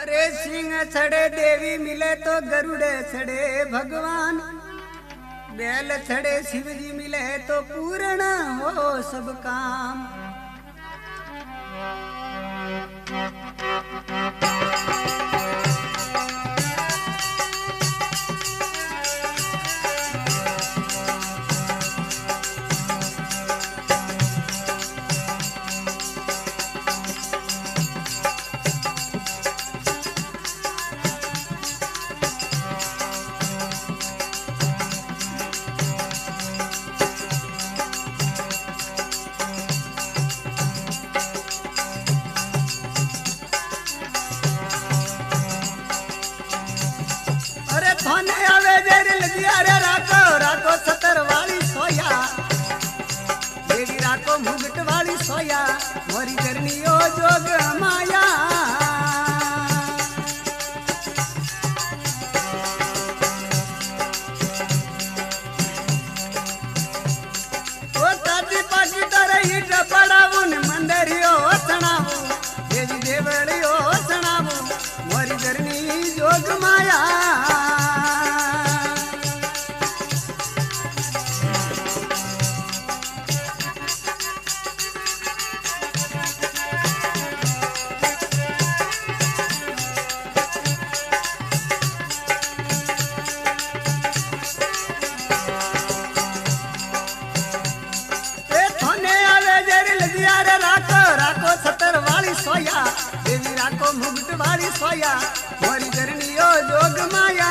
अरे सिंह छड़े देवी मिले तो गरुड़े छड़े भगवान, बैल छड़े शिव जी मिले तो पूर्ण हो सब काम। मुगट वाली सोया मोरी करनियो जोग माया। ओ ताती पाकी तरह ही पड़ावू न मंदिरियो सणावू, देवी देवड़ियो सणावू मोरी करनी जोग माया। सोया देवी राको मुगट वाली सोया मोरी करनियो जोग माया।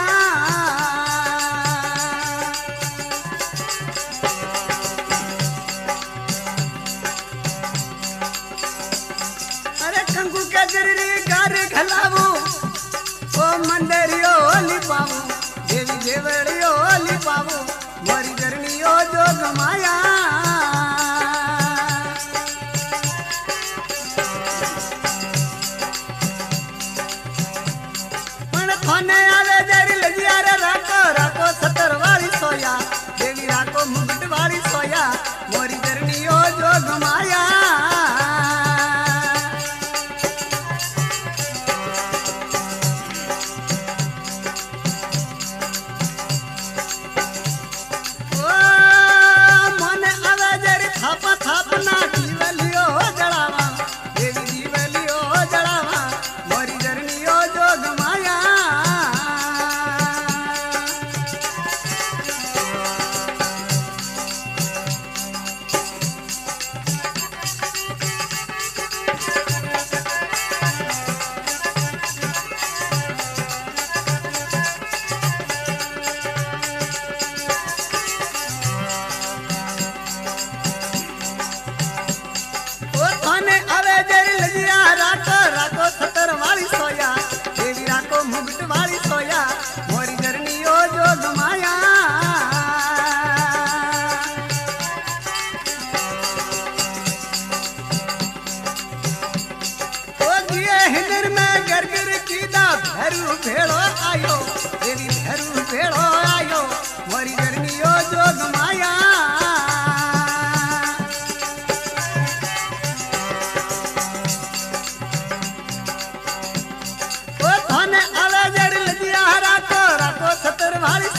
अरे कंकु के जरी गार घलावू ओ मंदिरियो लिपावू, देवी देवड़ियो लिपावू मोरी करनियो जोग माया। देवी राको मुगट वाली सोया मोरी करनियो जोग माया। ओ मन आवे जरी थापा थापना जीवलियो जड़ावा, देवी जीवलियो जड़ावा मोरी करनियो जोग माया। देवी राको मुगट वाली सोया मोरी करनियो जोग माया। ओ दिए हिंदर में गरगर कीदा भैरू भेड़ो आयो, देवी भैरू भेड़ो आयो मोरी करनियो जोग माया।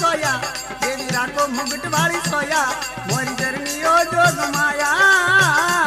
देवी राको मुगट वाली सोया मोरी करनियो जोग माया।